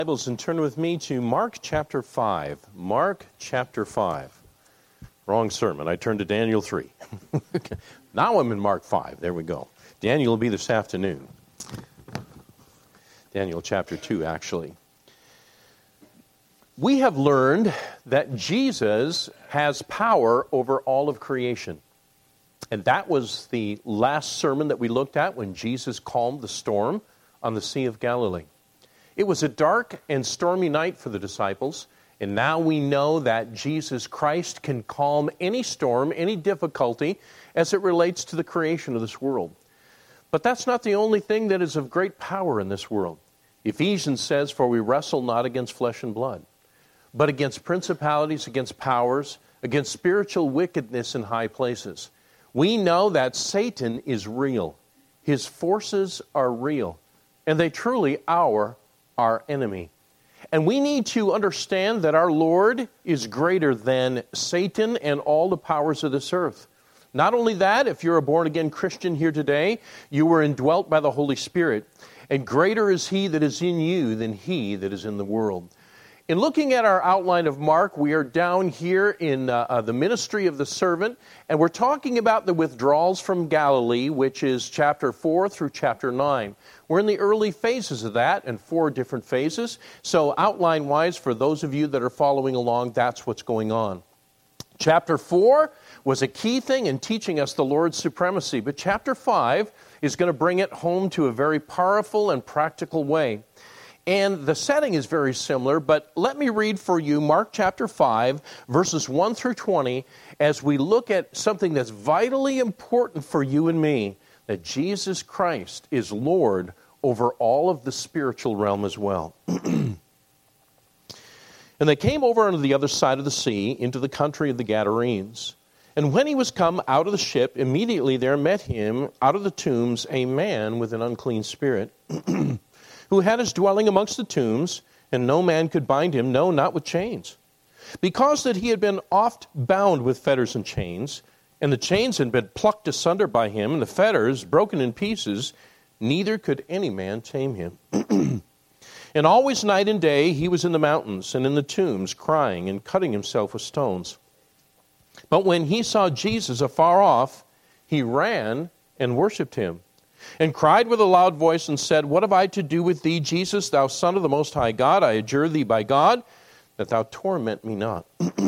Bibles and turn with me to Mark chapter 5. Mark chapter 5. Wrong sermon. I turned to Daniel 3. Now I'm in Mark 5. There we go. Daniel will be this afternoon. Daniel chapter 2, actually. We have learned that Jesus has power over all of creation. And that was the last sermon that we looked at when Jesus calmed the storm on the Sea of Galilee. It was a dark and stormy night for the disciples, and now we know that Jesus Christ can calm any storm, any difficulty, as it relates to the creation of this world. But that's not the only thing that is of great power in this world. Ephesians says, "For we wrestle not against flesh and blood, but against principalities, against powers, against spiritual wickedness in high places." We know that Satan is real. His forces are real, and they truly are our enemy. And we need to understand that our Lord is greater than Satan and all the powers of this earth. Not only that, if you're a born-again Christian here today, you were indwelt by the Holy Spirit, and greater is He that is in you than he that is in the world. In looking at our outline of Mark, we are down here in the ministry of the servant, and we're talking about the withdrawals from Galilee, which is chapter 4 through chapter 9. We're in the early phases of that, and 4 different phases. So outline-wise, for those of you that are following along, that's what's going on. Chapter 4 was a key thing in teaching us the Lord's supremacy, but chapter 5 is going to bring it home to a very powerful and practical way. And the setting is very similar, but let me read for you Mark chapter 5, verses 1 through 20, as we look at something that's vitally important for you and me, that Jesus Christ is Lord over all of the spiritual realm as well. And they came over on the other side of the sea, into the country of the Gadarenes. And when he was come out of the ship, immediately there met him out of the tombs a man with an unclean spirit, who had his dwelling amongst the tombs, and no man could bind him, no, not with chains. Because that he had been oft bound with fetters and chains, and the chains had been plucked asunder by him, and the fetters broken in pieces, neither could any man tame him. And always night and day he was in the mountains and in the tombs, crying and cutting himself with stones. But when he saw Jesus afar off, he ran and worshipped him, and cried with a loud voice and said, "What have I to do with thee, Jesus, thou Son of the Most High God? I adjure thee by God, that thou torment me not."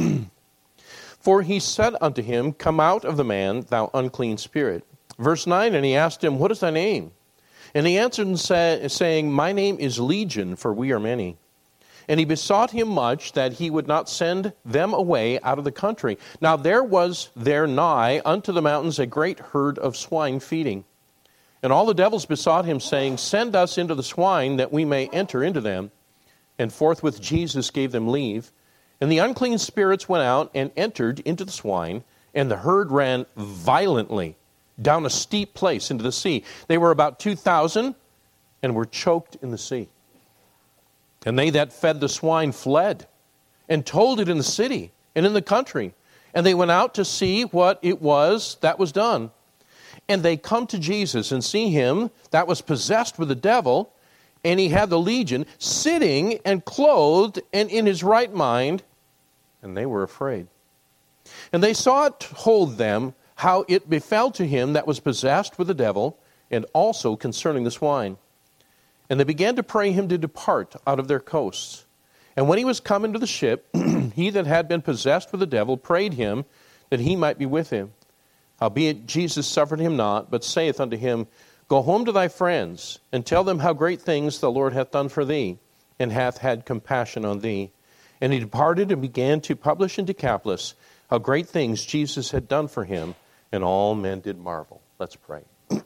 For he said unto him, "Come out of the man, thou unclean spirit." Verse 9, and he asked him, "What is thy name?" And he answered and saying, "My name is Legion, for we are many." And he besought him much that he would not send them away out of the country. Now there was there nigh unto the mountains a great herd of swine feeding. And all the devils besought him, saying, "Send us into the swine, that we may enter into them." And forthwith Jesus gave them leave. And the unclean spirits went out and entered into the swine, and the herd ran violently down a steep place into the sea. They were about 2,000, and were choked in the sea. And they that fed the swine fled, and told it in the city and in the country. And they went out to see what it was that was done. And they come to Jesus and see him that was possessed with the devil, and he had the legion, sitting and clothed and in his right mind, and they were afraid. And they sought told them how it befell to him that was possessed with the devil, and also concerning the swine. And they began to pray him to depart out of their coasts. And when he was come into the ship, he that had been possessed with the devil prayed him that he might be with him. Howbeit Jesus suffered him not, but saith unto him, Go home to thy friends, and tell them how great things the Lord hath done for thee, and hath had compassion on thee. And he departed and began to publish in Decapolis how great things Jesus had done for him, and all men did marvel. Let's pray.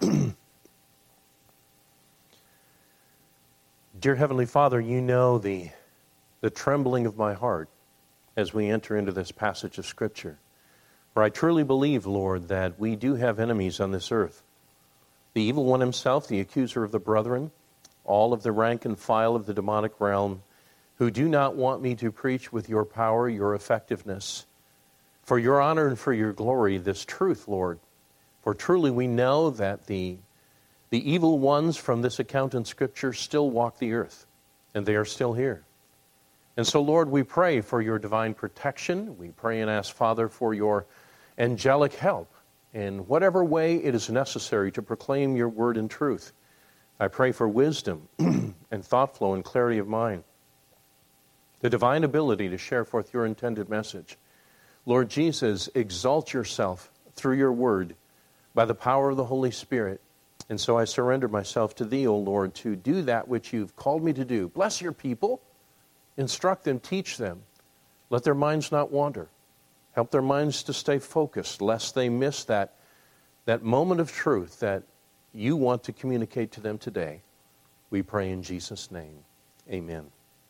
Dear Heavenly Father, you know the trembling of my heart as we enter into this passage of Scripture. For I truly believe, Lord, that we do have enemies on this earth. The evil one himself, the accuser of the brethren, all of the rank and file of the demonic realm, who do not want me to preach with your power, your effectiveness, for your honor and for your glory, this truth, Lord. For truly we know that the evil ones from this account in Scripture still walk the earth. and they are still here. And so, Lord, we pray for your divine protection. We pray and ask, Father, for your angelic help in whatever way it is necessary to proclaim your word in truth. I pray for wisdom and thought flow and clarity of mind, the divine ability to share forth your intended message. Lord Jesus, exalt yourself through your word by the power of the Holy Spirit. And so I surrender myself to thee, O Lord, to do that which you've called me to do. Bless your people. Instruct them, teach them. Let their minds not wander. Help their minds to stay focused, lest they miss that moment of truth that you want to communicate to them today. We pray in Jesus' name. Amen.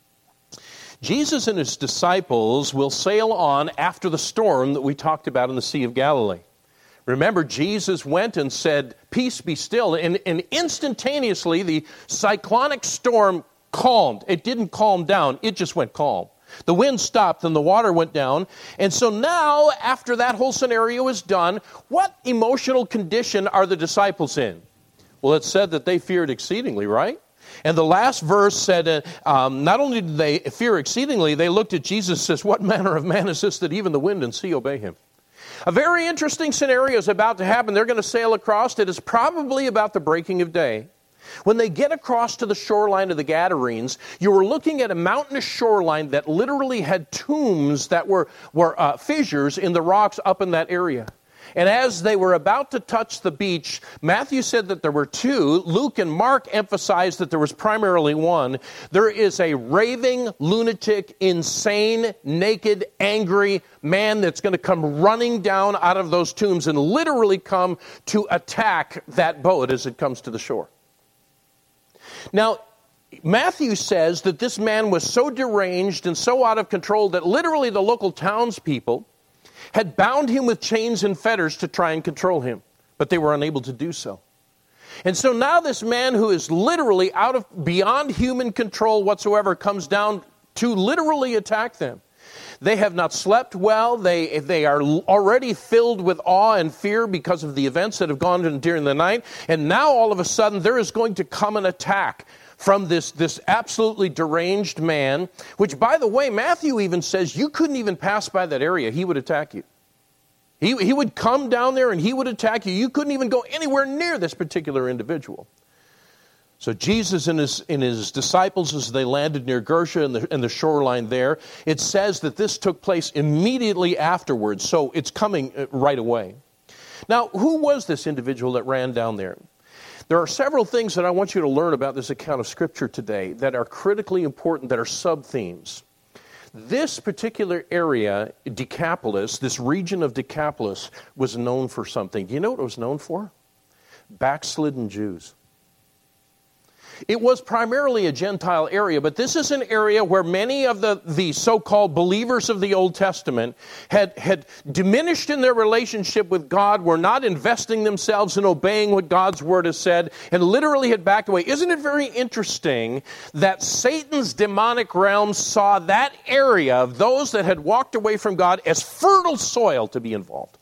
Jesus and his disciples will sail on after the storm that we talked about in the Sea of Galilee. Remember, Jesus went and said, "Peace, be still," and instantaneously the cyclonic storm calmed. It didn't calm down, it just went calm. The wind stopped and the water went down. And so now, after that whole scenario is done, what emotional condition are the disciples in? Well, it said that they feared exceedingly, right? And the last verse said, not only did they fear exceedingly, they looked at Jesus and says, "What manner of man is this that even the wind and sea obey him?" A very interesting scenario is about to happen. They're going to sail across. It is probably about the breaking of day. When they get across to the shoreline of the Gadarenes, you were looking at a mountainous shoreline that literally had tombs that were fissures in the rocks up in that area. And as they were about to touch the beach, Matthew said that there were two. Luke and Mark emphasized that there was primarily one. There is a raving, lunatic, insane, naked, angry man that's going to come running down out of those tombs and literally come to attack that boat as it comes to the shore. Now, Matthew says that this man was so deranged and so out of control that literally the local townspeople had bound him with chains and fetters to try and control him, but they were unable to do so. And so now this man who is literally beyond human control whatsoever comes down to literally attack them. They have not slept well. They are already filled with awe and fear because of the events that have gone on during the night. And now all of a sudden there is going to come an attack from this absolutely deranged man, which, by the way, Matthew even says you couldn't even pass by that area. He would attack you. He would come down there and he would attack you. You couldn't even go anywhere near this particular individual. So Jesus and his disciples, as they landed near Gersha and the shoreline there, it says that this took place immediately afterwards, so it's coming right away. Now, who was this individual that ran down there? There are several things that I want you to learn about this account of Scripture today that are critically important, that are sub-themes. This particular area, Decapolis, this region of Decapolis, was known for something. Do you know what it was known for? Backslidden Jews. It was primarily a Gentile area, but this is an area where many of the so-called believers of the Old Testament had diminished in their relationship with God, were not investing themselves in obeying what God's Word has said, and literally had backed away. Isn't it very interesting that Satan's demonic realm saw that area of those that had walked away from God as fertile soil to be involved?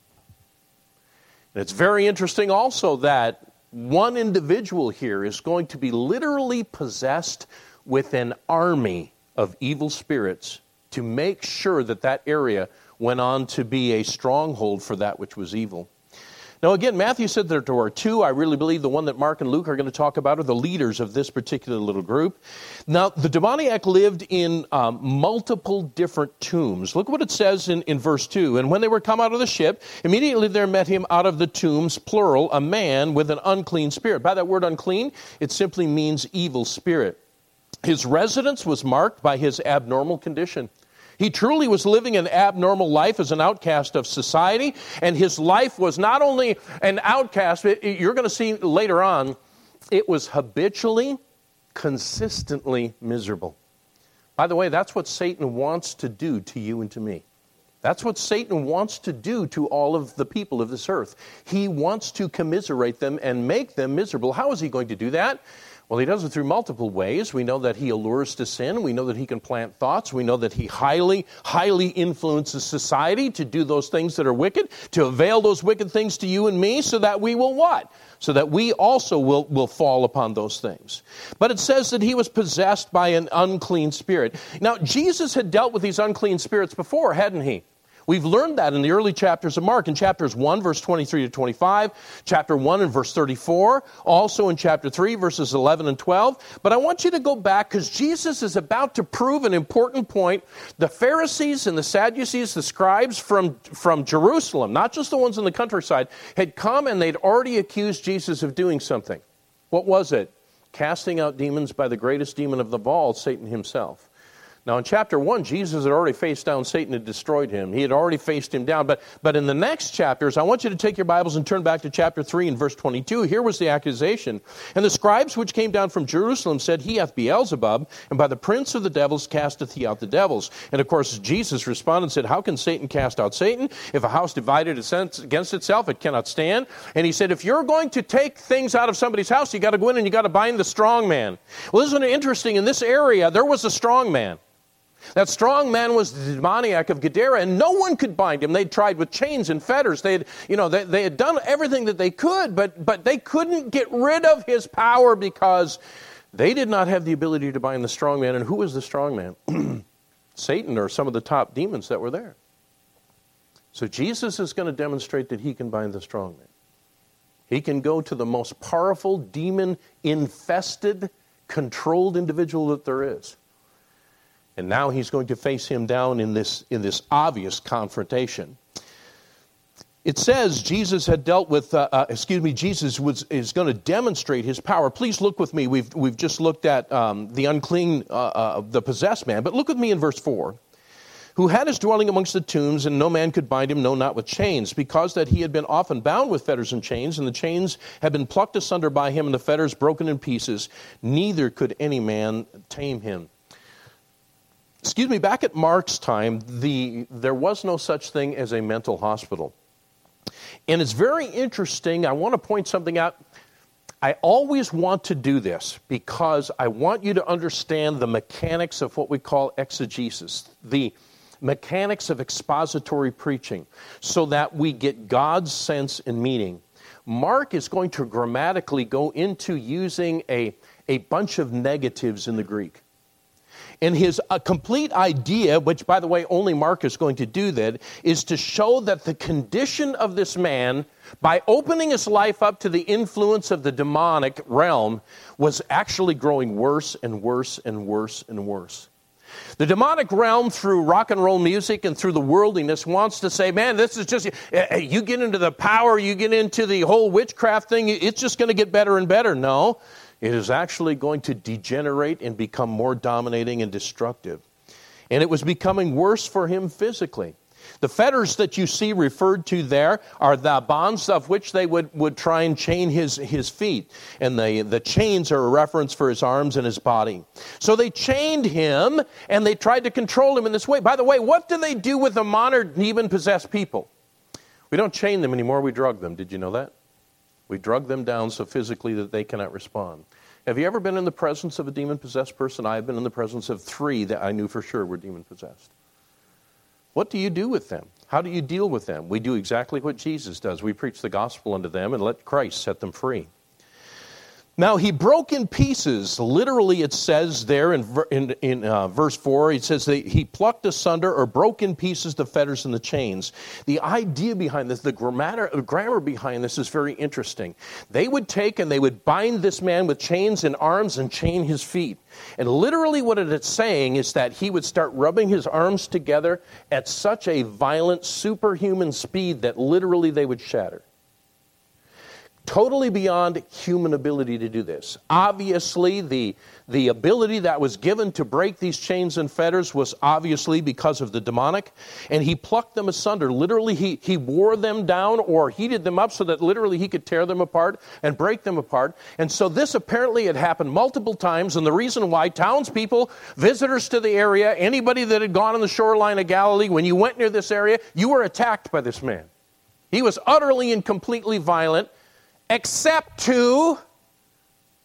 And it's very interesting also that one individual here is going to be literally possessed with an army of evil spirits to make sure that that area went on to be a stronghold for that which was evil. Now again, Matthew said that there were two. I really believe the one that Mark and Luke are going to talk about are the leaders of this particular little group. Now, the demoniac lived in multiple different tombs. Look what it says in verse 2. And when they were come out of the ship, immediately there met him out of the tombs, plural, a man with an unclean spirit. By that word unclean, it simply means evil spirit. His residence was marked by his abnormal condition. He truly was living an abnormal life as an outcast of society, and his life was not only an outcast, but you're going to see later on, it was habitually, consistently miserable. By the way, that's what Satan wants to do to you and to me. That's what Satan wants to do to all of the people of this earth. He wants to commiserate them and make them miserable. How is he going to do that? Well, he does it through multiple ways. We know that he allures to sin. We know that he can plant thoughts. We know that he highly influences society to do those things that are wicked, to avail those wicked things to you and me, so that we will what? So that we also will fall upon those things. But it says that he was possessed by an unclean spirit. Now, Jesus had dealt with these unclean spirits before, hadn't he? We've learned that in the early chapters of Mark, in chapters 1, verse 23 to 25, chapter 1 and verse 34, also in chapter 3, verses 11 and 12. But I want you to go back because Jesus is about to prove an important point. The Pharisees and the Sadducees, the scribes from Jerusalem, not just the ones in the countryside, had come and they'd already accused Jesus of doing something. What was it? Casting out demons by the greatest demon of them all, Satan himself. Now, in chapter 1, Jesus had already faced down Satan and destroyed him. He had already faced him down. But in the next chapters, I want you to take your Bibles and turn back to chapter 3 and verse 22. Here was the accusation. And the scribes which came down from Jerusalem said, He hath Beelzebub, and by the prince of the devils casteth he out the devils. And of course, Jesus responded and said, How can Satan cast out Satan? If a house divided against itself, it cannot stand. And he said, if you're going to take things out of somebody's house, you got to go in and you got to bind the strong man. Well, isn't it interesting? In this area, there was a strong man. That strong man was the demoniac of Gadara, and no one could bind him. They'd tried with chains and fetters. They had done everything that they could, but they couldn't get rid of his power because they did not have the ability to bind the strong man. And who was the strong man? Satan or some of the top demons that were there. So Jesus is going to demonstrate that he can bind the strong man. He can go to the most powerful, demon-infested, controlled individual that there is. And now he's going to face him down in this obvious confrontation. It says Jesus had dealt with, Jesus is going to demonstrate his power. Please look with me. We've just looked at the unclean, the possessed man. But look with me in verse 4. Who had his dwelling amongst the tombs, and no man could bind him, no, not with chains, because that he had been often bound with fetters and chains, and the chains had been plucked asunder by him, and the fetters broken in pieces. Neither could any man tame him. Back at Mark's time, there was no such thing as a mental hospital. And it's very interesting. I want to point something out. I always want to do this because I want you to understand the mechanics of what we call exegesis, the mechanics of expository preaching, so that we get God's sense and meaning. Mark is going to grammatically go into using a bunch of negatives in the Greek. And his complete idea, which, by the way, only Mark is going to do that, is to show that the condition of this man, by opening his life up to the influence of the demonic realm, was actually growing worse and worse and worse and worse. The demonic realm, through rock and roll music and through the worldliness, wants to say, man, this is just, you get into the power, you get into the whole witchcraft thing, it's just going to get better and better. No. It is actually going to degenerate and become more dominating and destructive. And it was becoming worse for him physically. The fetters that you see referred to there are the bonds of which they would try and chain his feet. And the chains are a reference for his arms and his body. So they chained him and they tried to control him in this way. By the way, what do they do with the modern demon-possessed people? We don't chain them anymore, we drug them. Did you know that? We drug them down so physically that they cannot respond. Have you ever been in the presence of a demon-possessed person? I have been in the presence of 3 that I knew for sure were demon-possessed. What do you do with them? How do you deal with them? We do exactly what Jesus does. We preach the gospel unto them and let Christ set them free. Now, he broke in pieces. Literally, it says there in verse 4, it says that he plucked asunder or broke in pieces the fetters and the chains. The idea behind this, the grammar behind this is very interesting. They would take and they would bind this man with chains and arms and chain his feet. And literally what it is saying is that he would start rubbing his arms together at such a violent, superhuman speed that literally they would shatter. Totally beyond human ability to do this. Obviously, the ability that was given to break these chains and fetters was obviously because of the demonic, and he plucked them asunder. Literally, he wore them down or heated them up so that literally he could tear them apart and break them apart. And so this apparently had happened multiple times, and the reason why townspeople, visitors to the area, anybody that had gone on the shoreline of Galilee, when you went near this area, you were attacked by this man. He was utterly and completely violent, except to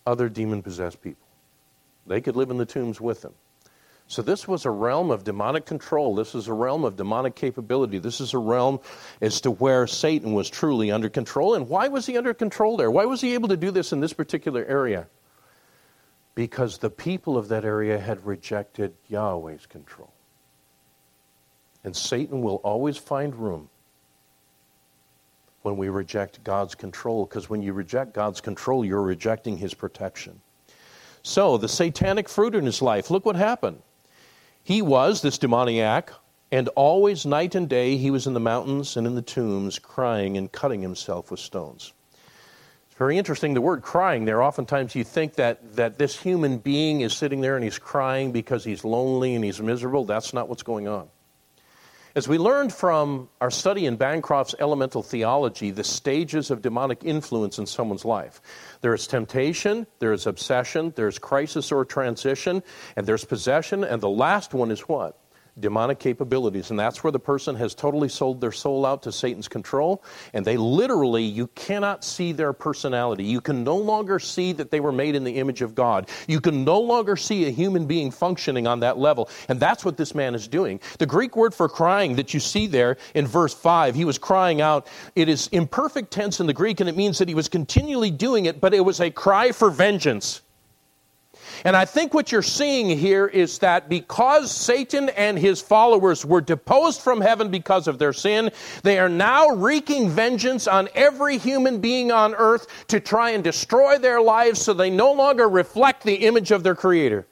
other demon-possessed people. They could live in the tombs with them. So this was a realm of demonic control. This is a realm of demonic capability. This is a realm as to where Satan was truly under control. And why was he under control there? Why was he able to do this in this particular area? Because the people of that area had rejected Yahweh's control. And Satan will always find room when we reject God's control, because when you reject God's control, you're rejecting his protection. So, the satanic fruit in his life, look what happened. He was, this demoniac, and always night and day he was in the mountains and in the tombs, crying and cutting himself with stones. It's very interesting, the word crying there. Oftentimes you think that this human being is sitting there and he's crying because he's lonely and he's miserable. That's not what's going on. As we learned from our study in Bancroft's Elemental Theology, the stages of demonic influence in someone's life. There is temptation, there is obsession, there's crisis or transition, and there's possession, and the last one is what? Demonic capabilities. And that's where the person has totally sold their soul out to Satan's control, and they literally, you cannot see their personality. You can no longer see that they were made in the image of God. You can no longer see a human being functioning on that level, and that's what this man is doing. The Greek word for crying that you see there in verse 5, he was crying out. It is imperfect tense in the Greek, and it means that he was continually doing it, but it was a cry for vengeance. And I think what you're seeing here is that because Satan and his followers were deposed from heaven because of their sin, they are now wreaking vengeance on every human being on earth to try and destroy their lives so they no longer reflect the image of their Creator.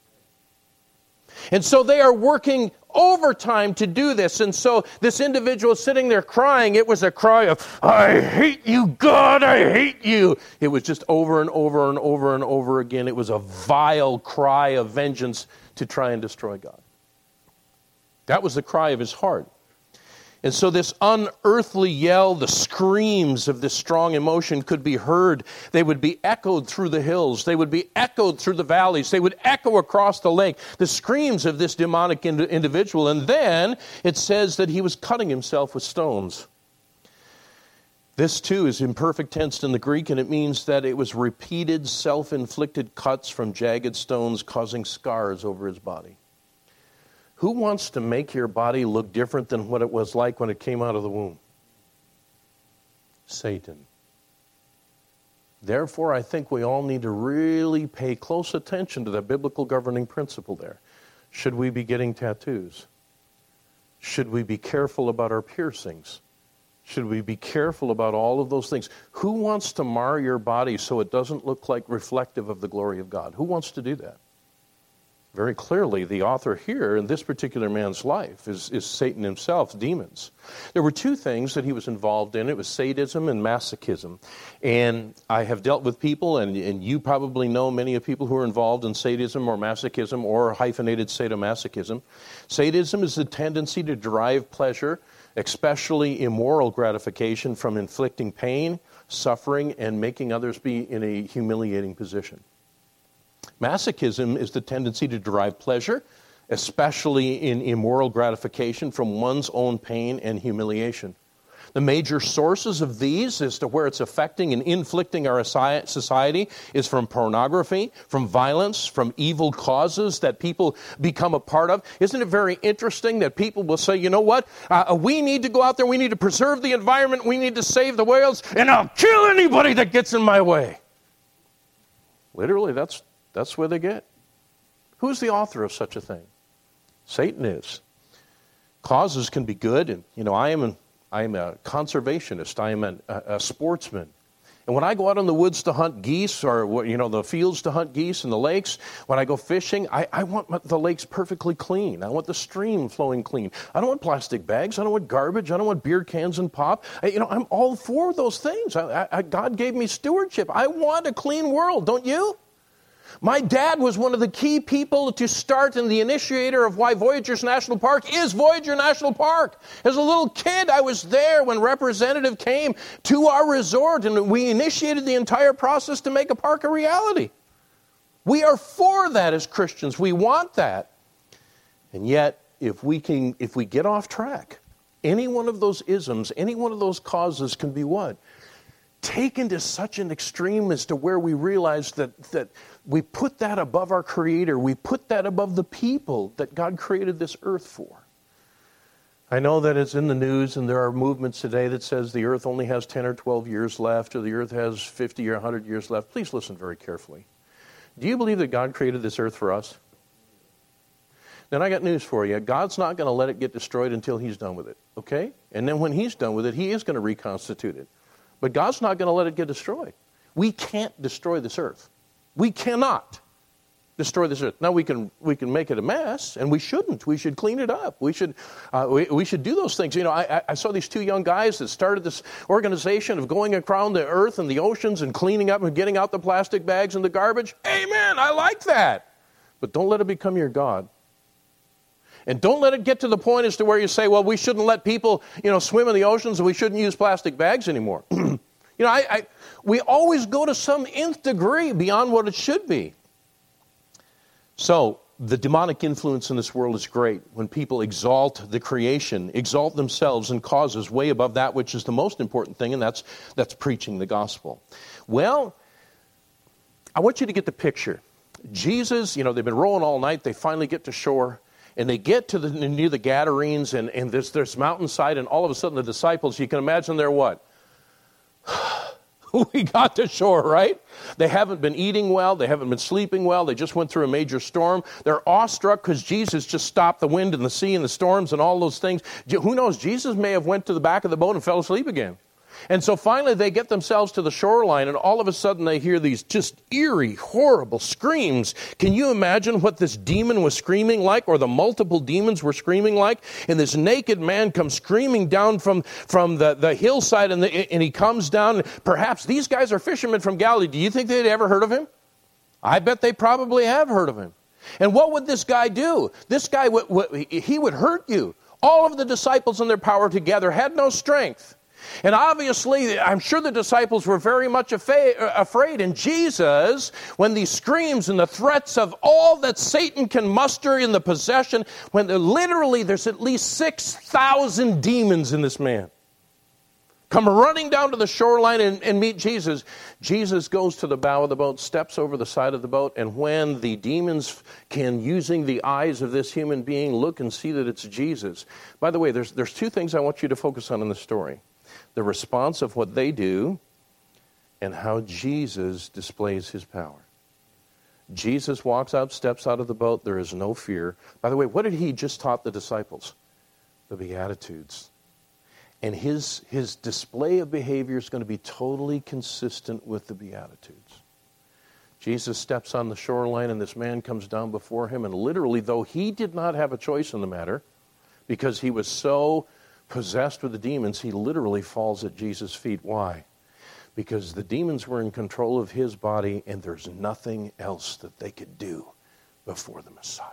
And so they are working overtime to do this. And so this individual sitting there crying, it was a cry of, I hate you, God, I hate you. It was just over and over and over and over again. It was a vile cry of vengeance to try and destroy God. That was the cry of his heart. And so this unearthly yell, the screams of this strong emotion could be heard. They would be echoed through the hills. They would be echoed through the valleys. They would echo across the lake. The screams of this demonic individual. And then it says that he was cutting himself with stones. This too is imperfect tense in the Greek, and it means that it was repeated self-inflicted cuts from jagged stones causing scars over his body. Who wants to make your body look different than what it was like when it came out of the womb? Satan. Therefore, I think we all need to really pay close attention to the biblical governing principle there. Should we be getting tattoos? Should we be careful about our piercings? Should we be careful about all of those things? Who wants to mar your body so it doesn't look like reflective of the glory of God? Who wants to do that? Very clearly, the author here in this particular man's life is Satan himself, demons. There were two things that he was involved in. It was sadism and masochism. And I have dealt with people, and you probably know many of people who are involved in sadism or masochism or hyphenated sadomasochism. Sadism is the tendency to derive pleasure, especially immoral gratification, from inflicting pain, suffering, and making others be in a humiliating position. Masochism is the tendency to derive pleasure, especially in immoral gratification, from one's own pain and humiliation. The major sources of these as to where it's affecting and inflicting our society is from pornography, from violence, from evil causes that people become a part of. Isn't it very interesting that people will say, you know what, we need to go out there, we need to preserve the environment, we need to save the whales, and I'll kill anybody that gets in my way. Literally, that's where they get. Who's the author of such a thing? Satan is. Causes can be good, and I am a conservationist. I am a sportsman. And when I go out in the woods to hunt geese, or the fields to hunt geese and the lakes, when I go fishing, I want the lakes perfectly clean. I want the stream flowing clean. I don't want plastic bags. I don't want garbage. I don't want beer cans and pop. I'm all for those things. God gave me stewardship. I want a clean world, don't you? My dad was one of the key people to start and the initiator of why Voyageurs National Park is Voyageur National Park. As a little kid, I was there when Representative came to our resort, and we initiated the entire process to make a park a reality. We are for that as Christians. We want that. And yet, if we get off track, any one of those isms, any one of those causes can be what? taken to such an extreme as to where we realize that we put that above our Creator. We put that above the people that God created this earth for. I know that it's in the news, and there are movements today that says the earth only has 10 or 12 years left, or the earth has 50 or 100 years left. Please listen very carefully. Do you believe that God created this earth for us? Then I got news for you. God's not going to let it get destroyed until He's done with it, okay? And then when He's done with it, He is going to reconstitute it. But God's not going to let it get destroyed. We can't destroy this earth. We cannot destroy this earth. Now we can make it a mess, and we shouldn't. We should clean it up. We should do those things. You know, I saw these two young guys that started this organization of going around the earth and the oceans and cleaning up and getting out the plastic bags and the garbage. Amen. I like that. But don't let it become your God. And don't let it get to the point as to where you say, well, we shouldn't let people, swim in the oceans and we shouldn't use plastic bags anymore. We always go to some nth degree beyond what it should be. So the demonic influence in this world is great when people exalt the creation, exalt themselves and causes way above that which is the most important thing, and that's preaching the gospel. Well, I want you to get the picture. Jesus, they've been rowing all night. They finally get to shore, and they get to near the Gadarenes, and there's this mountainside, and all of a sudden the disciples, you can imagine they're what? We got to shore, right? They haven't been eating well. They haven't been sleeping well. They just went through a major storm. They're awestruck because Jesus just stopped the wind and the sea and the storms and all those things. Who knows? Jesus may have went to the back of the boat and fell asleep again. And so finally they get themselves to the shoreline, and all of a sudden they hear these just eerie, horrible screams. Can you imagine what this demon was screaming like, or the multiple demons were screaming like? And this naked man comes screaming down from the hillside, and he comes down. Perhaps these guys are fishermen from Galilee. Do you think they'd ever heard of him? I bet they probably have heard of him. And what would this guy do? This guy, he would hurt you. All of the disciples in their power together had no strength. And obviously, I'm sure the disciples were very much afraid. And Jesus, when these screams and the threats of all that Satan can muster in the possession, when there's at least 6,000 demons in this man, come running down to the shoreline and meet Jesus. Jesus goes to the bow of the boat, steps over the side of the boat, and when the demons can, using the eyes of this human being, look and see that it's Jesus. By the way, there's two things I want you to focus on in the story. The response of what they do and how Jesus displays his power. Jesus walks out, steps out of the boat. There is no fear. By the way, what did he just taught the disciples? The Beatitudes. And his display of behavior is going to be totally consistent with the Beatitudes. Jesus steps on the shoreline, and this man comes down before him. And literally, though he did not have a choice in the matter, because he was so possessed with the demons, he literally falls at Jesus' feet. Why? Because the demons were in control of his body, and there's nothing else that they could do before the Messiah.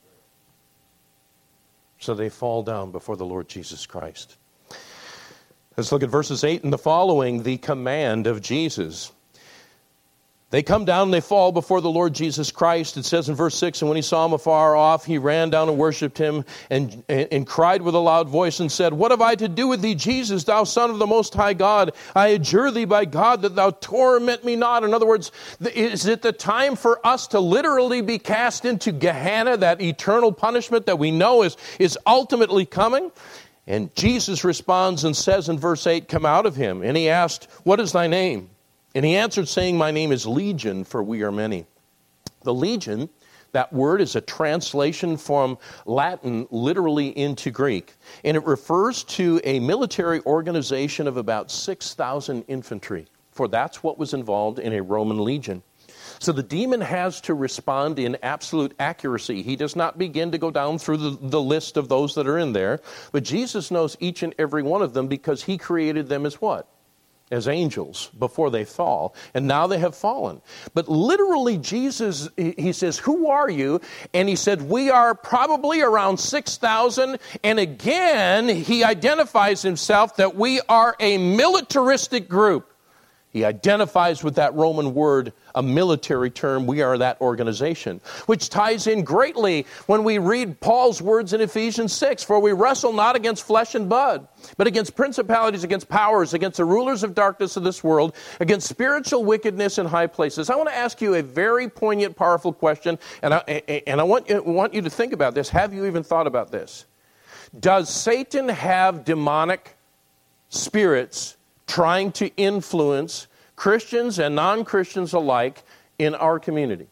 So they fall down before the Lord Jesus Christ. Let's look at verses 8 and the following, the command of Jesus. They come down and they fall before the Lord Jesus Christ. It says in verse 6, and when he saw him afar off, he ran down and worshipped him and cried with a loud voice and said, what have I to do with thee, Jesus, thou Son of the Most High God? I adjure thee by God that thou torment me not. In other words, is it the time for us to literally be cast into Gehenna, that eternal punishment that we know is ultimately coming? And Jesus responds and says in verse 8, come out of him. And he asked, what is thy name? And he answered, saying, my name is Legion, for we are many. The Legion, that word is a translation from Latin literally into Greek. And it refers to a military organization of about 6,000 infantry. For that's what was involved in a Roman legion. So the demon has to respond in absolute accuracy. He does not begin to go down through the list of those that are in there. But Jesus knows each and every one of them because he created them as what? As angels before they fall. And now they have fallen. But literally Jesus, he says, who are you? And he said, we are probably around 6,000. And again, he identifies himself that we are a militaristic group. He identifies with that Roman word, a military term. We are that organization, which ties in greatly when we read Paul's words in Ephesians 6. For we wrestle not against flesh and blood, but against principalities, against powers, against the rulers of darkness of this world, against spiritual wickedness in high places. I want to ask you a very poignant, powerful question, and I want you to think about this. Have you even thought about this? Does Satan have demonic spirits trying to influence Christians and non-Christians alike in our community?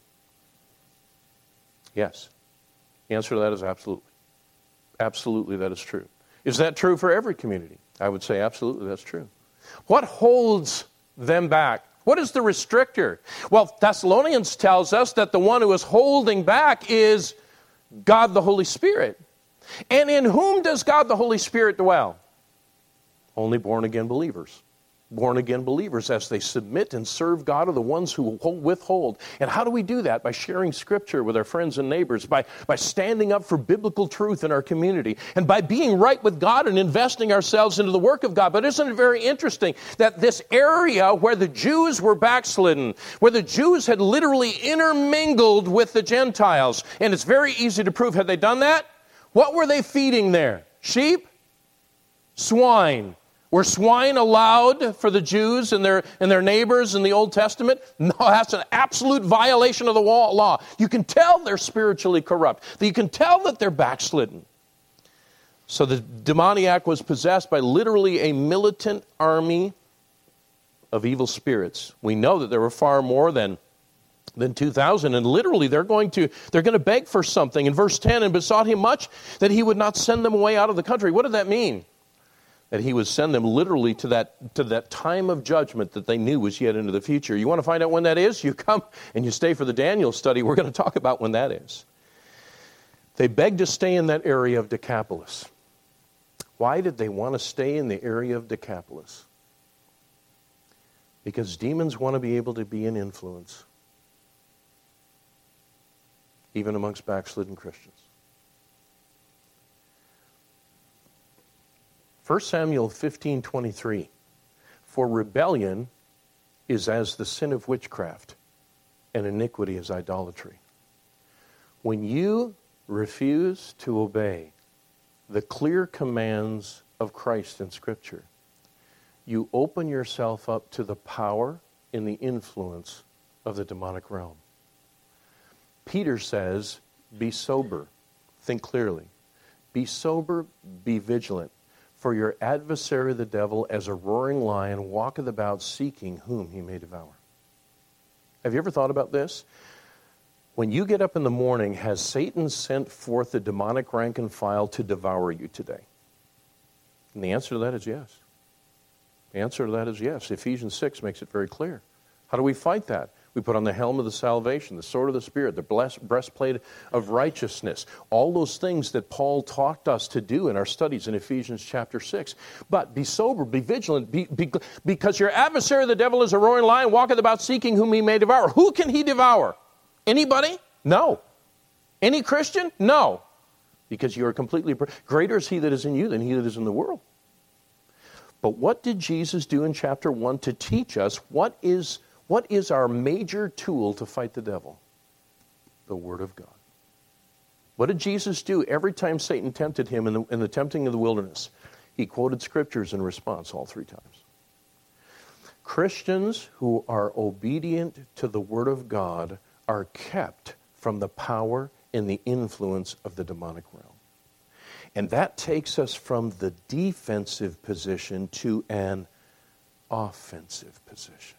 Yes. The answer to that is absolutely. Absolutely, that is true. Is that true for every community? I would say absolutely that's true. What holds them back? What is the restrictor? Well, Thessalonians tells us that the one who is holding back is God the Holy Spirit. And in whom does God the Holy Spirit dwell? Only born-again believers. Born-again believers, as they submit and serve God, are the ones who withhold. And how do we do that? By sharing Scripture with our friends and neighbors, by standing up for biblical truth in our community, and by being right with God and investing ourselves into the work of God. But isn't it very interesting that this area where the Jews were backslidden, where the Jews had literally intermingled with the Gentiles, and it's very easy to prove, had they done that? What were they feeding there? Sheep? Swine. Were swine allowed for the Jews and their neighbors in the Old Testament? No, that's an absolute violation of the law. You can tell they're spiritually corrupt. You can tell that they're backslidden. So the demoniac was possessed by literally a militant army of evil spirits. We know that there were far more than 2,000, and literally they're going to beg for something. In verse 10, and besought him much that he would not send them away out of the country. What did that mean? That he would send them literally to that time of judgment that they knew was yet into the future. You want to find out when that is? You come and you stay for the Daniel study. We're going to talk about when that is. They begged to stay in that area of Decapolis. Why did they want to stay in the area of Decapolis? Because demons want to be able to be an influence, even amongst backslidden Christians. 1 Samuel 15:23, for rebellion is as the sin of witchcraft, and iniquity is idolatry. When you refuse to obey the clear commands of Christ in Scripture, you open yourself up to the power and the influence of the demonic realm. Peter says, be sober, think clearly. Be sober, be vigilant. For your adversary the devil, as a roaring lion, walketh about seeking whom he may devour. Have you ever thought about this? When you get up in the morning, has Satan sent forth the demonic rank and file to devour you today? And the answer to that is yes. The answer to that is yes. Ephesians 6 makes it very clear. How do we fight that? We put on the helm of the salvation, the sword of the Spirit, the breastplate of righteousness, all those things that Paul taught us to do in our studies in Ephesians chapter 6. But be sober, be vigilant, because your adversary, the devil, is a roaring lion, walketh about seeking whom he may devour. Who can he devour? Anybody? No. Any Christian? No. Because you are completely... Greater is he that is in you than he that is in the world. But what did Jesus do in chapter 1 to teach us what is our major tool to fight the devil? The Word of God. What did Jesus do every time Satan tempted him in the tempting of the wilderness? He quoted Scriptures in response all 3 times. Christians who are obedient to the Word of God are kept from the power and the influence of the demonic realm. And that takes us from the defensive position to an offensive position.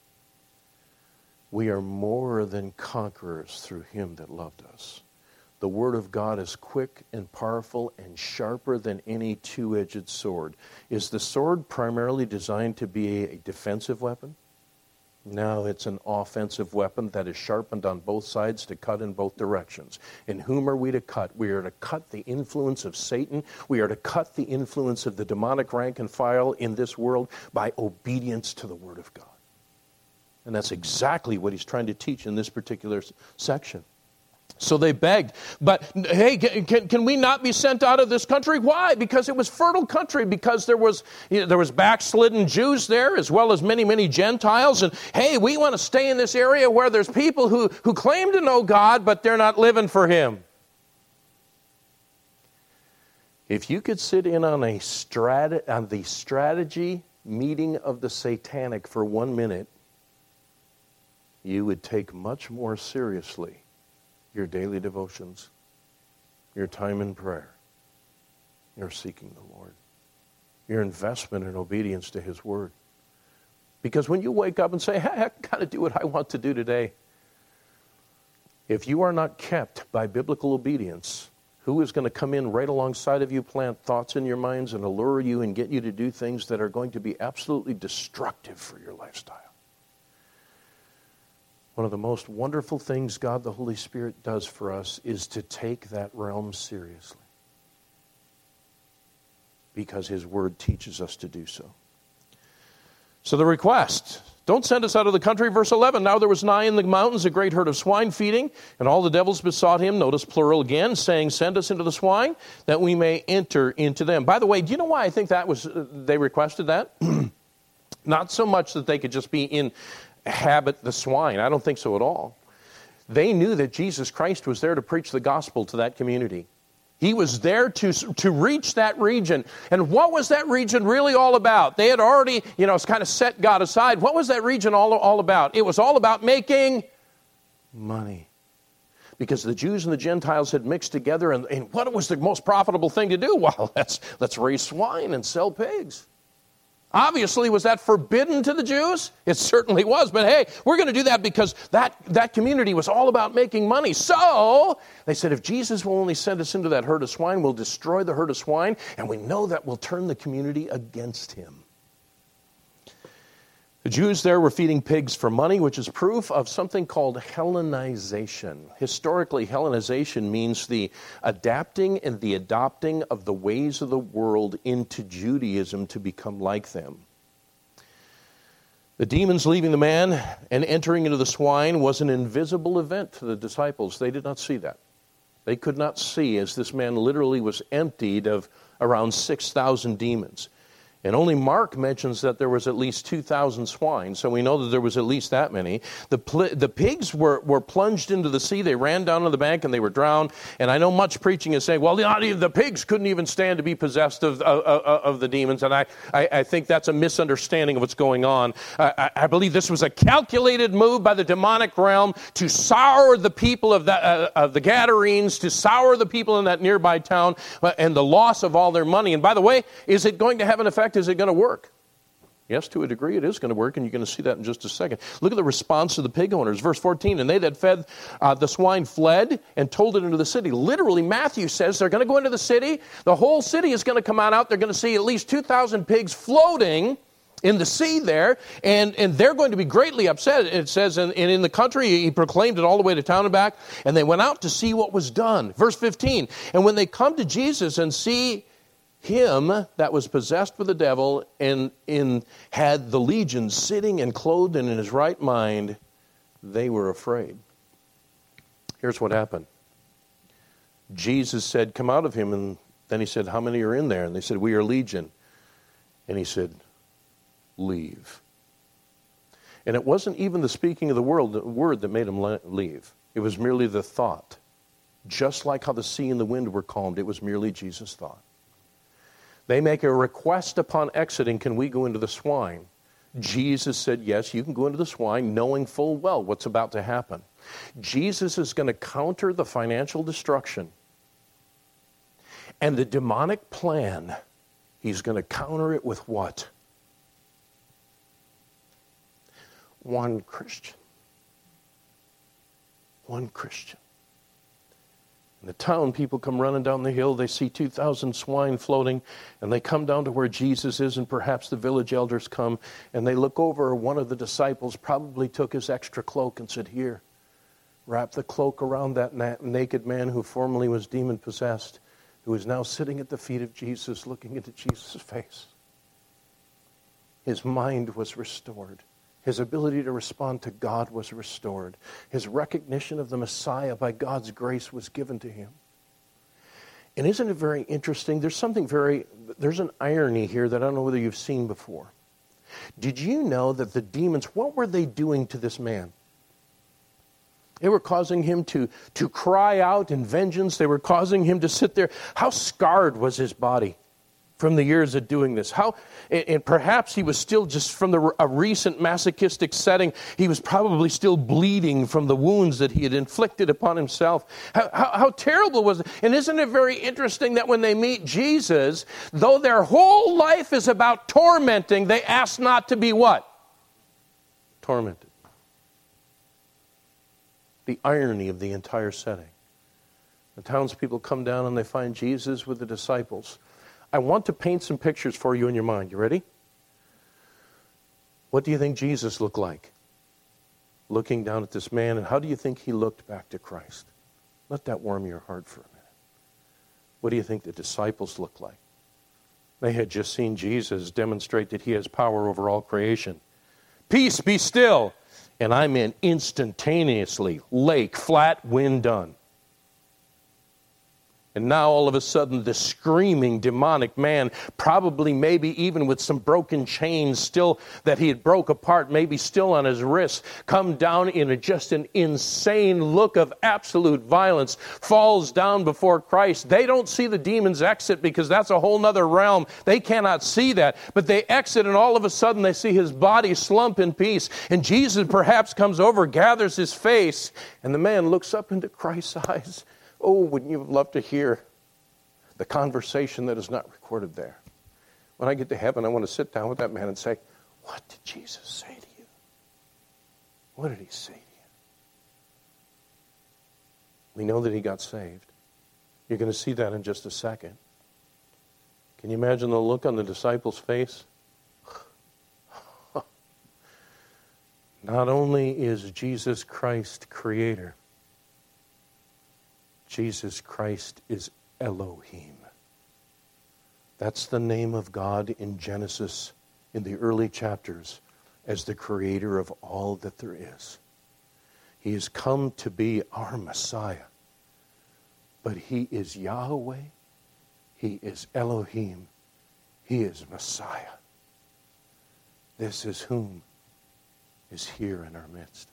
We are more than conquerors through him that loved us. The Word of God is quick and powerful and sharper than any two-edged sword. Is the sword primarily designed to be a defensive weapon? No, it's an offensive weapon that is sharpened on both sides to cut in both directions. And whom are we to cut? We are to cut the influence of Satan. We are to cut the influence of the demonic rank and file in this world by obedience to the Word of God. And that's exactly what he's trying to teach in this particular section. So they begged, but hey, can we not be sent out of this country? Why? Because it was fertile country, because there was backslidden Jews there as well as many, many Gentiles. And hey, we want to stay in this area where there's people who claim to know God, but they're not living for Him. If you could sit in on the strategy meeting of the satanic for 1 minute, you would take much more seriously your daily devotions, your time in prayer, your seeking the Lord, your investment in obedience to His Word. Because when you wake up and say, hey, I got to do what I want to do today, if you are not kept by biblical obedience, who is going to come in right alongside of you, plant thoughts in your minds, and allure you and get you to do things that are going to be absolutely destructive for your lifestyle? One of the most wonderful things God the Holy Spirit does for us is to take that realm seriously, because His Word teaches us to do so. So the request, don't send us out of the country. Verse 11, now there was nigh in the mountains a great herd of swine feeding, and all the devils besought Him, notice plural again, saying, send us into the swine, that we may enter into them. By the way, do you know why I think that was they requested that? Not so much that they could just be inhabit the swine. I don't think so at all. They knew that Jesus Christ was there to preach the gospel to that community. He was there to reach that region. And what was that region really all about? They had already, kind of set God aside. What was that region all about? It was all about making money. Because the Jews and the Gentiles had mixed together, and what was the most profitable thing to do? Well, let's raise swine and sell pigs. Obviously, was that forbidden to the Jews? It certainly was. But hey, we're going to do that because that community was all about making money. So they said, if Jesus will only send us into that herd of swine, we'll destroy the herd of swine, and we know that will turn the community against Him. The Jews there were feeding pigs for money, which is proof of something called Hellenization. Historically, Hellenization means the adapting and the adopting of the ways of the world into Judaism to become like them. The demons leaving the man and entering into the swine was an invisible event to the disciples. They did not see that. They could not see as this man literally was emptied of around 6,000 demons. And only Mark mentions that there was at least 2,000 swine, so we know that there was at least that many. The pigs were plunged into the sea. They ran down to the bank and they were drowned. And I know much preaching is saying, well, the pigs couldn't even stand to be possessed of the demons. And I think that's a misunderstanding of what's going on. I believe this was a calculated move by the demonic realm to sour the people of the Gadarenes, to sour the people in that nearby town, and the loss of all their money. And by the way, is it going to have an effect? Is it going to work? Yes, to a degree it is going to work, and you're going to see that in just a second. Look at the response of the pig owners. Verse 14, and they that fed the swine fled and told it into the city. Literally, Matthew says they're going to go into the city. The whole city is going to come on out. They're going to see at least 2,000 pigs floating in the sea there, and they're going to be greatly upset. It says, and in the country, he proclaimed it all the way to town and back, and they went out to see what was done. Verse 15, and when they come to Jesus and see him that was possessed with the devil and had the legion sitting and clothed and in his right mind, they were afraid. Here's what happened. Jesus said, come out of him. And then he said, how many are in there? And they said, we are legion. And he said, leave. And it wasn't even the speaking of the word that made him leave. It was merely the thought. Just like how the sea and the wind were calmed, it was merely Jesus' thought. They make a request upon exiting, can we go into the swine? Jesus said, yes, you can go into the swine, knowing full well what's about to happen. Jesus is going to counter the financial destruction. And the demonic plan, he's going to counter it with what? One Christian. One Christian. In the town, people come running down the hill. They see 2,000 swine floating, and they come down to where Jesus is, and perhaps the village elders come, and they look over. One of the disciples probably took his extra cloak and said, here, wrap the cloak around that naked man who formerly was demon-possessed, who is now sitting at the feet of Jesus, looking into Jesus' face. His mind was restored. His ability to respond to God was restored. His recognition of the Messiah by God's grace was given to him. And isn't it very interesting? There's an irony here that I don't know whether you've seen before. Did you know that the demons, what were they doing to this man? They were causing him to cry out in vengeance. They were causing him to sit there. How scarred was his body from the years of doing this? And perhaps he was still just from a recent masochistic setting, he was probably still bleeding from the wounds that he had inflicted upon himself. How terrible was it? And isn't it very interesting that when they meet Jesus, though their whole life is about tormenting, they ask not to be what? Tormented. The irony of the entire setting. The townspeople come down and they find Jesus with the disciples. I want to paint some pictures for you in your mind. You ready? What do you think Jesus looked like? Looking down at this man, and how do you think he looked back to Christ? Let that warm your heart for a minute. What do you think the disciples looked like? They had just seen Jesus demonstrate that he has power over all creation. Peace, be still. And I mean instantaneously, lake, flat, wind done. And now all of a sudden this screaming demonic man, probably maybe even with some broken chains still that he had broke apart, maybe still on his wrists, come down in just an insane look of absolute violence, falls down before Christ. They don't see the demons exit because that's a whole nother realm. They cannot see that. But they exit and all of a sudden they see his body slump in peace. And Jesus perhaps comes over, gathers his face, and the man looks up into Christ's eyes. Oh, wouldn't you love to hear the conversation that is not recorded there? When I get to heaven, I want to sit down with that man and say, what did Jesus say to you? What did he say to you? We know that he got saved. You're going to see that in just a second. Can you imagine the look on the disciples' face? Not only is Jesus Christ creator, Jesus Christ is Elohim. That's the name of God in Genesis in the early chapters as the creator of all that there is. He has come to be our Messiah. But he is Yahweh. He is Elohim. He is Messiah. This is whom is here in our midst.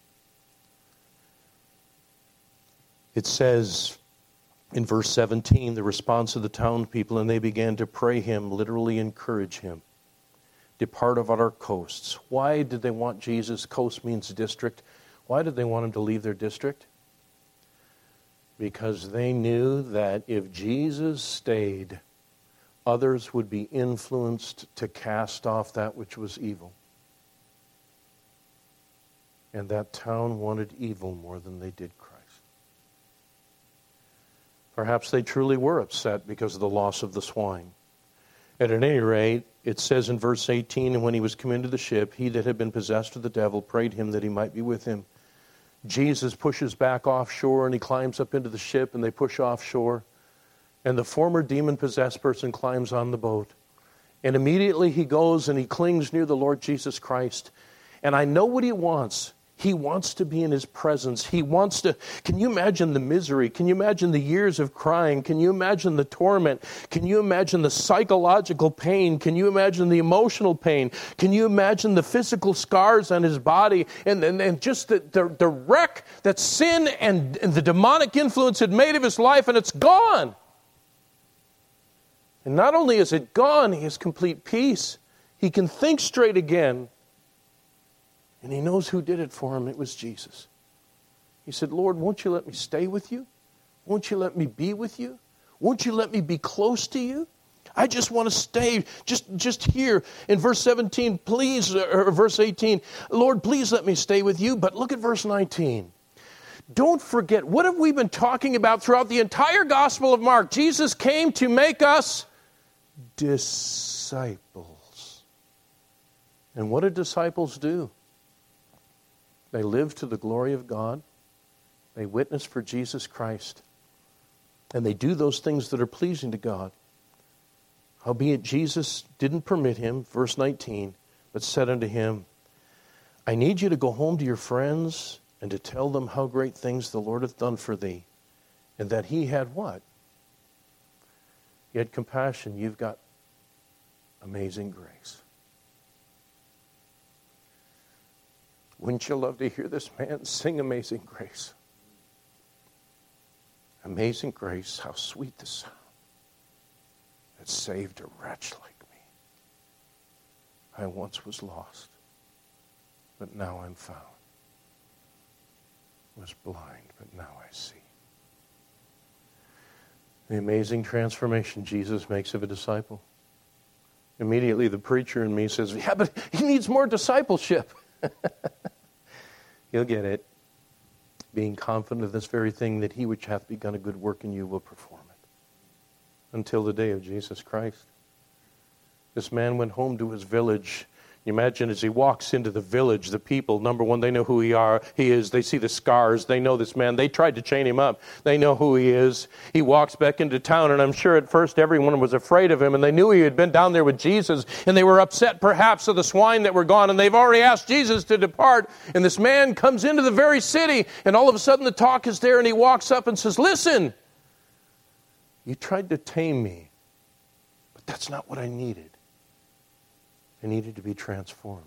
It says in verse 17, the response of the town people, and they began to pray him, literally encourage him. Depart of our coasts. Why did they want Jesus? Coast means district. Why did they want him to leave their district? Because they knew that if Jesus stayed, others would be influenced to cast off that which was evil. And that town wanted evil more than they did Christ. Perhaps they truly were upset because of the loss of the swine. And at any rate, it says in verse 18, and when he was come into the ship, he that had been possessed of the devil prayed him that he might be with him. Jesus pushes back offshore and he climbs up into the ship and they push offshore. And the former demon-possessed person climbs on the boat. And immediately he goes and he clings near the Lord Jesus Christ. And I know what he wants. He wants to be in his presence. He wants to, can you imagine the misery? Can you imagine the years of crying? Can you imagine the torment? Can you imagine the psychological pain? Can you imagine the emotional pain? Can you imagine the physical scars on his body? And just the wreck that sin and the demonic influence had made of his life, and it's gone. And not only is it gone, he has complete peace. He can think straight again. And he knows who did it for him. It was Jesus. He said, Lord, won't you let me stay with you? Won't you let me be with you? Won't you let me be close to you? I just want to stay just here. In verse 17, please, or verse 18, Lord, please let me stay with you. But look at verse 19. Don't forget, what have we been talking about throughout the entire Gospel of Mark? Jesus came to make us disciples. And what did disciples do? They live to the glory of God. They witness for Jesus Christ. And they do those things that are pleasing to God. Howbeit Jesus didn't permit him, verse 19, but said unto him, I need you to go home to your friends and to tell them how great things the Lord hath done for thee. And that he had what? He had compassion. You've got amazing grace. Wouldn't you love to hear this man sing Amazing Grace? Amazing grace, how sweet the sound that saved a wretch like me. I once was lost, but now I'm found. Was blind, but now I see. The amazing transformation Jesus makes of a disciple. Immediately the preacher in me says, yeah, but he needs more discipleship. You'll get it. Being confident of this very thing, that he which hath begun a good work in you will perform it. Until the day of Jesus Christ. This man went home to his village. You imagine as he walks into the village, the people, number one, they know who he is. They see the scars. They know this man. They tried to chain him up. They know who he is. He walks back into town, and I'm sure at first everyone was afraid of him, and they knew he had been down there with Jesus, and they were upset perhaps of the swine that were gone, and they've already asked Jesus to depart, and this man comes into the very city, and all of a sudden the talk is there, and he walks up and says, listen, you tried to tame me, but that's not what I needed. I needed to be transformed.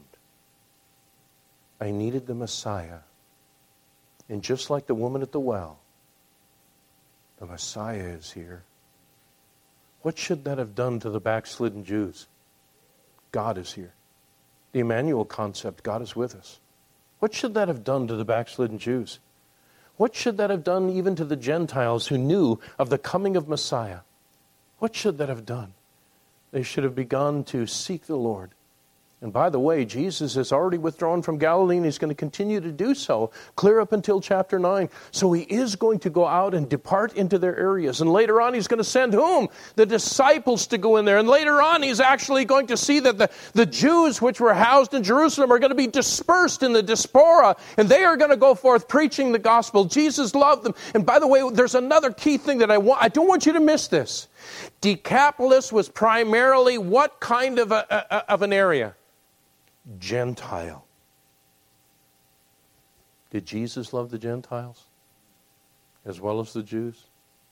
I needed the Messiah. And just like the woman at the well, the Messiah is here. What should that have done to the backslidden Jews? God is here. The Emmanuel concept, God is with us. What should that have done to the backslidden Jews? What should that have done even to the Gentiles who knew of the coming of Messiah? What should that have done? They should have begun to seek the Lord. And by the way, Jesus has already withdrawn from Galilee, and he's going to continue to do so, clear up until chapter 9. So he is going to go out and depart into their areas. And later on, he's going to send whom? The disciples to go in there. And later on, he's actually going to see that the Jews which were housed in Jerusalem are going to be dispersed in the diaspora. And they are going to go forth preaching the gospel. Jesus loved them. And by the way, there's another key thing that I don't want you to miss this. Decapolis was primarily what kind of an area? Gentile. Did Jesus love the Gentiles as well as the Jews?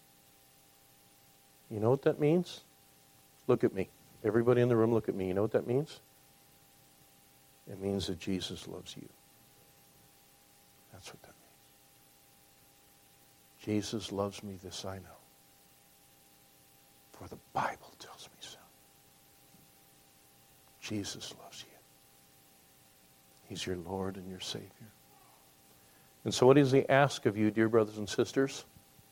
You know what that means? Look at me. Everybody in the room, look at me. You know what that means? It means that Jesus loves you. That's what that means. Jesus loves me, this I know. For the Bible tells me so. Jesus loves you. He's your Lord and your Savior. And so what does he ask of you, dear brothers and sisters?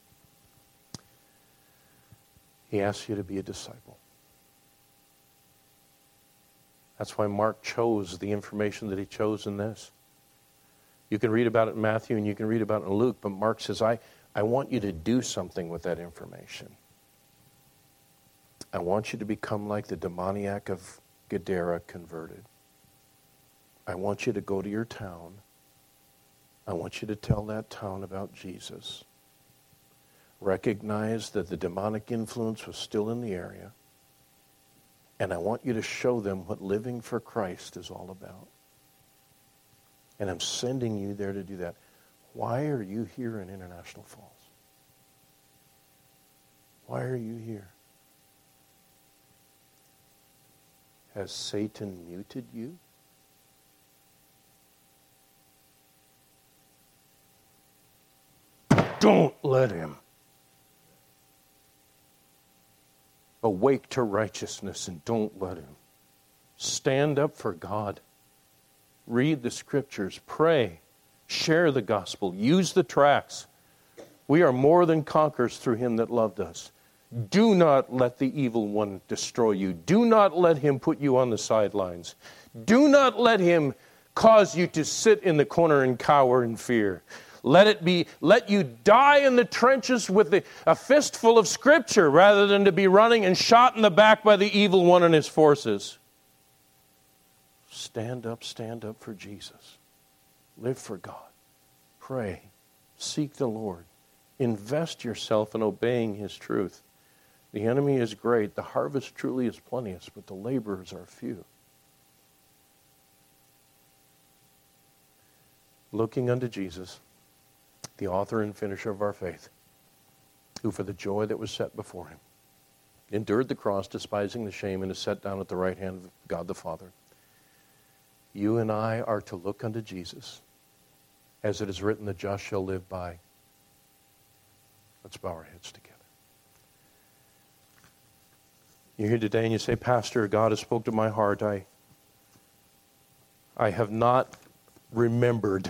He asks you to be a disciple. That's why Mark chose the information that he chose in this. You can read about it in Matthew and you can read about it in Luke, but Mark says, I want you to do something with that information. I want you to become like the demoniac of Gadara converted. I want you to go to your town. I want you to tell that town about Jesus. Recognize that the demonic influence was still in the area. And I want you to show them what living for Christ is all about. And I'm sending you there to do that. Why are you here in International Falls? Why are you here? Has Satan muted you? Don't let him. Awake to righteousness and don't let him. Stand up for God. Read the scriptures. Pray. Share the gospel. Use the tracts. We are more than conquerors through him that loved us. Do not let the evil one destroy you. Do not let him put you on the sidelines. Do not let him cause you to sit in the corner and cower in fear. Let you die in the trenches with a fistful of scripture rather than to be running and shot in the back by the evil one and his forces. Stand up for Jesus. Live for God. Pray. Seek the Lord. Invest yourself in obeying his truth. The enemy is great. The harvest truly is plenteous, but the laborers are few. looking unto Jesus, the author and finisher of our faith, who for the joy that was set before him endured the cross, despising the shame, and is set down at the right hand of God the Father. You and I are to look unto Jesus, as it is written, the just shall live by. Let's bow our heads together. You're here today and you say, Pastor, God has spoke to my heart. I have not remembered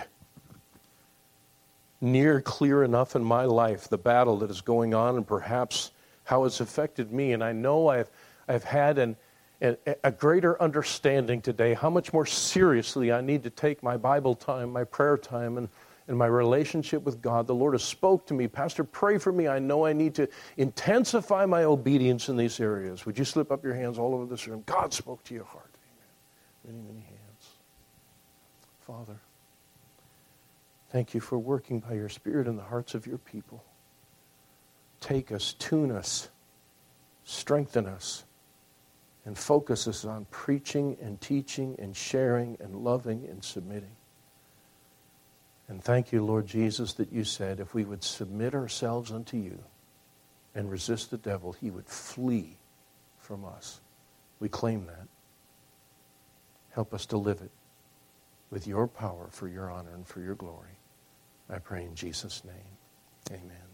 near clear enough in my life the battle that is going on and perhaps how it's affected me. And I know I've had a greater understanding today how much more seriously I need to take my Bible time, my prayer time, and my relationship with God. The Lord has spoke to me. Pastor, pray for me. I know I need to intensify my obedience in these areas. Would you slip up your hands all over this room? God spoke to your heart. Amen. Many, many hands. Father, thank you for working by your Spirit in the hearts of your people. Take us, tune us, strengthen us, and focus us on preaching and teaching and sharing and loving and submitting. And thank you, Lord Jesus, that you said if we would submit ourselves unto you and resist the devil, he would flee from us. We claim that. Help us to live it with your power for your honor and for your glory. I pray in Jesus' name. Amen.